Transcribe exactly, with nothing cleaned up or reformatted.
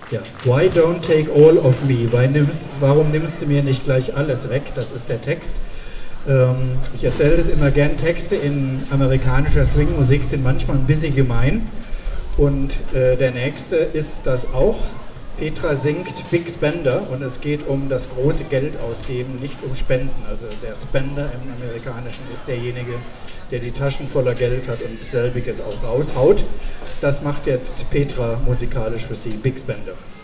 Ja, why don't take all of me? Why nimmst, warum nimmst du mir nicht gleich alles weg? Das ist der Text. Ähm, ich erzähle das immer gern, Texte in amerikanischer Swing-Musik sind manchmal ein bisschen gemein. Und äh, der nächste ist das auch. Petra singt Big Spender und es geht um das große Geld ausgeben, nicht um Spenden. Also der Spender im Amerikanischen ist derjenige, der die Taschen voller Geld hat und selbiges auch raushaut. Das macht jetzt Petra musikalisch für sie, Big Spender.